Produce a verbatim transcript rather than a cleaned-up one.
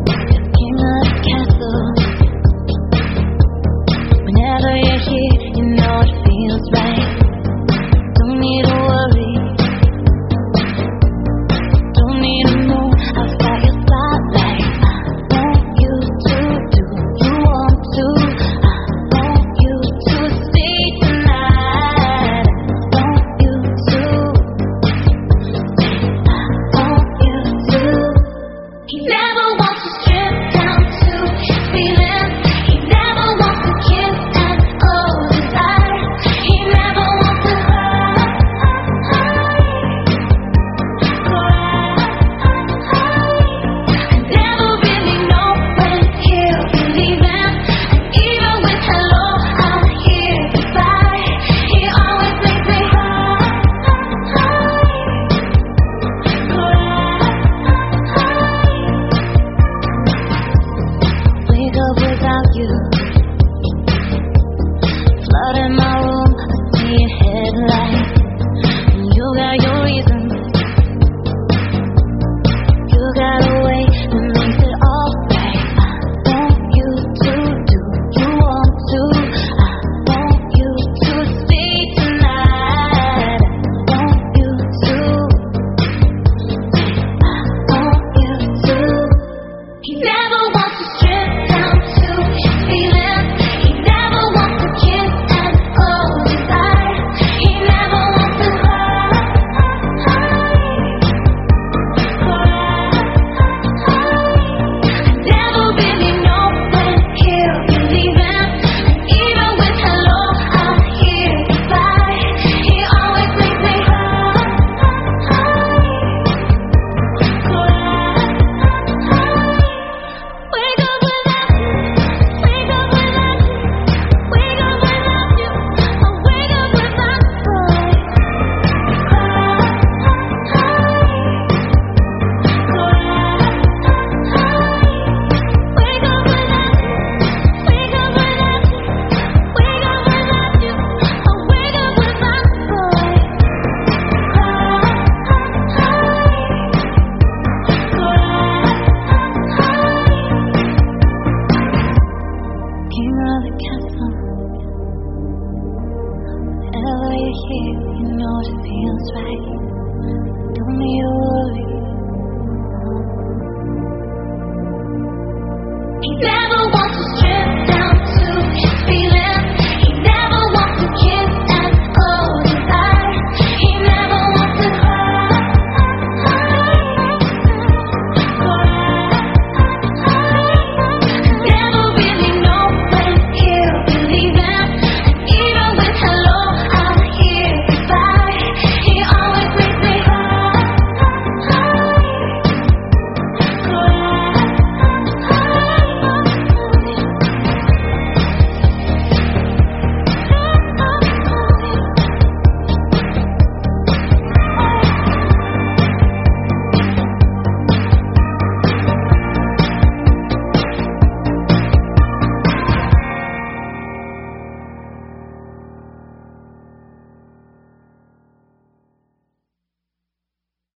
king of the castle. Whenever you're here, you know it feels right. Don't need to worry, don't need to move. I've got your spotlight. I want you to do you want to. I want you to stay tonight. I want you to. I want you to. Never